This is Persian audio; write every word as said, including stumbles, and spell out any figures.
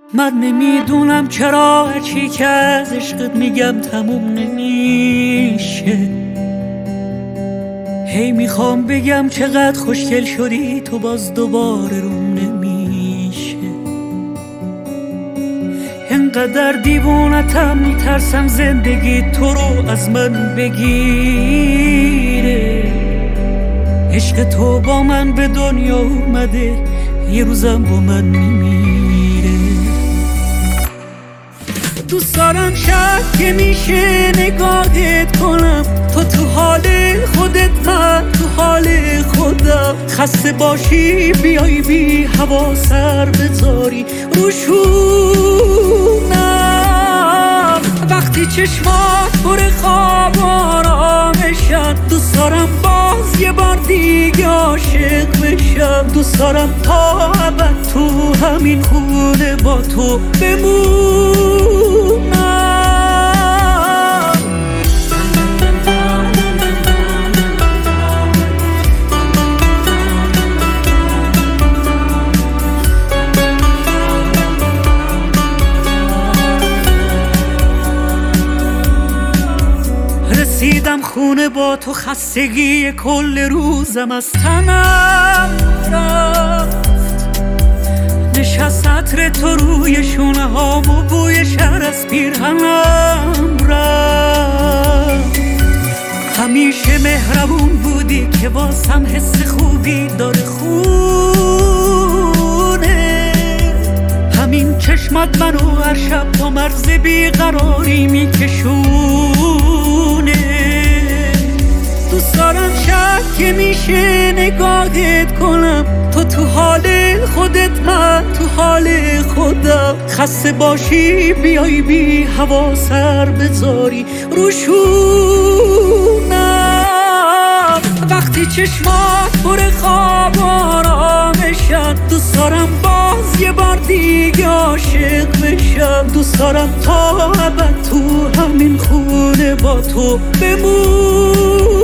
من نمیدونم چرا هرچی که از عشقت میگم تموم نمیشه. هی میخوام بگم چقدر خوشگل شدی تو، باز دوباره روم نمیشه. انقدر دیوونتم میترسم زندگی تو رو از من بگیره. عشق تو با من به دنیا اومده، یه روزم با من میمیره. دوست دارم شب که میشه نگاهت کنم، تو تو حال خودت من تو حال خودم. خسته باشی بیای بی هوا سر بذاری روشونم. وقتی چشمات پر خواب آرامشن، دوست دارم باز یه بار دیگه عاشق بشم. دوست دارم تا ابد تو همین خونه با تو بمونم. رسیدم خونه با تو، خستگی کل روزم از تنم رفت. نشست عطر تو روی شونه هام و بوی شهر از پیرهنم رفت. همیشه مهربون بودی که واسم حس خوبی داره خونه. همین چشمت منو هر شب تا مرز بیقراری میکشونه. دوست دارم شب که میشه نگاهت کنم، تو تو حال خودت من تو حال خودم. خسته باشی بیای بی هوا سر بذاری روشونم. وقتی چشمات پر خواب آرامشن، دوست دارم باز یه بار دیگه عاشق بشم. دوست دارم تا ابد تو همین خونه با تو بمون.